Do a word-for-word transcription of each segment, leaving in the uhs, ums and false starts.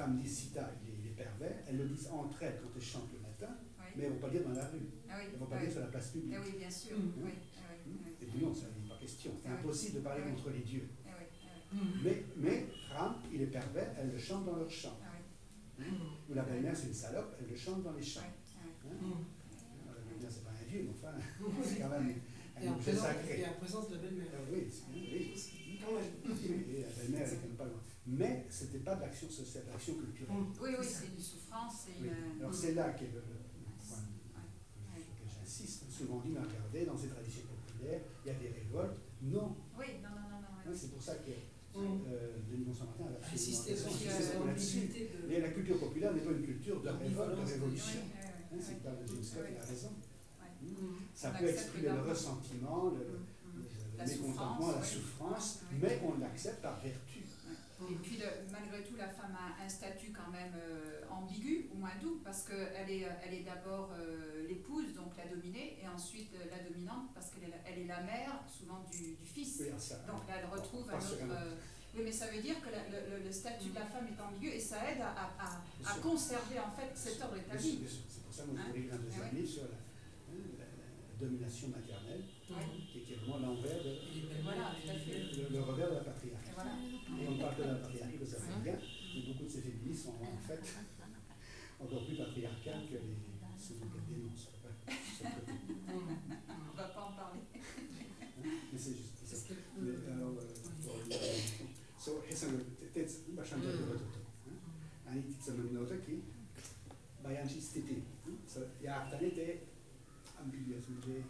femmes disent Sita, il est, il est pervers, elles le disent entre elles quand elles chantent le matin, Oui. mais elles ne vont pas dire dans la rue. Ah oui. Elles ne vont pas Ah dire oui. sur la place publique. Ah oui, bien sûr. Mmh. Oui. Ah oui. Ah oui. Et puis non, ça n'est pas question. C'est Ah oui. impossible de parler Ah oui. contre les dieux. Ah oui. Ah oui. Mais, mais Ram, il est pervers, elle le chante dans leur chant. Ah oui. Hein? Ou la belle-mère, c'est une salope, elle le chante dans les chants. Ah oui. Hein? La belle-mère, c'est pas un dieu, mais enfin, c'est quand même Et un en objet présence, sacré. et en présence de la belle-mère. Ah oui, c'est- oui. Quand même. Et la belle-mère, elle est quand même pas loin. Mais ce n'était pas de l'action sociale, de l'action culturelle. Oui, oui, c'est une souffrance. C'est Oui. une... Alors c'est là qu'est le, le point sur lequel j'insiste. Souvent dit, mais regardez, dans ces traditions populaires, il y a des révoltes. Non. Oui, non, non, non, non. Hein, c'est pour ça que Mm. euh, Denis Bonson-Martin a absolument Insister raison, sur insisté la là-dessus. ambiguïté de. Mais la culture populaire n'est pas une culture de révolte, de Ambivalence. révolution. Oui, oui, Hein, oui, c'est oui. pas le James Scott, Oui. il a raison. Ouais. Mm. Ça On peut accepte exprimer le d'abord. ressentiment, le, Mm, mm. le La mécontentement, souffrance, la oui. souffrance, Oui. mais on l'accepte par vertu. Et puis, le- malgré tout, la femme a un statut quand même euh, ambigu, ou moins doux, parce qu'elle est, elle est d'abord euh, l'épouse, donc la dominée, et ensuite euh, la dominante, parce qu'elle est, la- elle est la mère, souvent du, du fils. Oui, alors ça, Donc là, elle retrouve pas un sur autre... un autre. euh, oui, mais ça veut dire que la- le, le- le statut de la femme est ambigu, et ça aide à, à, à- Bien à sûr. conserver en fait cet ordre Bien sûr, établi. bien sûr. C'est pour ça que moi Hein? je voulais écrire un deuxième Ah ouais. livre sur la, hein, la- la domination maternelle, Ouais. qui est qui est vraiment l'envers de Et les belles-mères. Voilà, tout à fait. le, le revers de la patriarche. Et voilà. Et on parle que de la patriarche, que ça fait bien, mais beaucoup de ces féministes sont en fait encore plus patriarcales que les ceux qu'elles dénoncent. Ouais, sur le côté. On va pas en parler. Hein? Mais c'est juste ça. Parce que. Mais, alors, euh, so, Hessan, tetz, bashanja rototo. Ani titsaman nota ki, bayanchi stiti. So, yaartani te ambiguous, te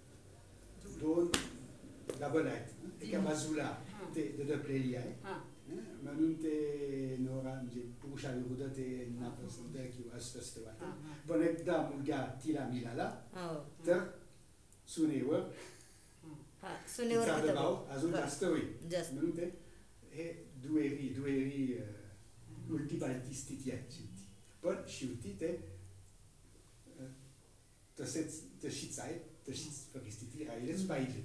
don gabolait, e kabazula, te de de pleliai. Manun te noran je pusha luda te napas te ki astas te wata. Bonek da mulga tila milala, Oh. ter sunewa, Ha, suneor Titsar de kita. Bau, azul astoi. Just. Menunte, e dueri, dueri uh, multibaltistitiet, sciuti. Poi sciuti te, uh, te sets, te schitzai, te schitz veristiti raile spaile.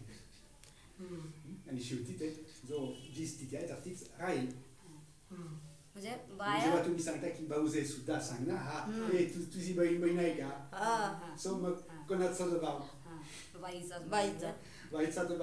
En sciuti te, zo gistitiet artits rail. Maksudnya Jawa bahaya. tu misanta ki bauze suda sangna, ha, Hmm. e tu tu si bain bain naika. Ah, So ma konat sa de Bau. baik. Vai sa de